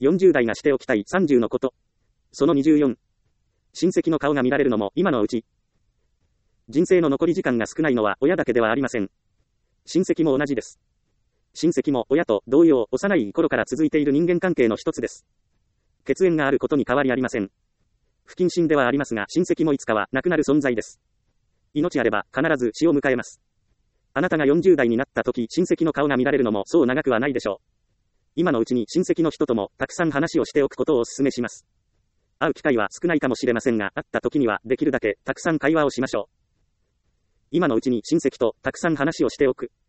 40代がしておきたい30のこと。その24。親戚の顔が見られるのも今のうち。人生の残り時間が少ないのは親だけではありません。親戚も同じです。親戚も親と同様、幼い頃から続いている人間関係の一つです。血縁があることに変わりありません。不謹慎ではありますが、親戚もいつかは亡くなる存在です。命あれば必ず死を迎えます。あなたが40代になった時、親戚の顔が見られるのもそう長くはないでしょう。今のうちに親戚の人ともたくさん話をしておくことをお勧めします。会う機会は少ないかもしれませんが、会った時にはできるだけたくさん会話をしましょう。今のうちに親戚とたくさん話をしておく。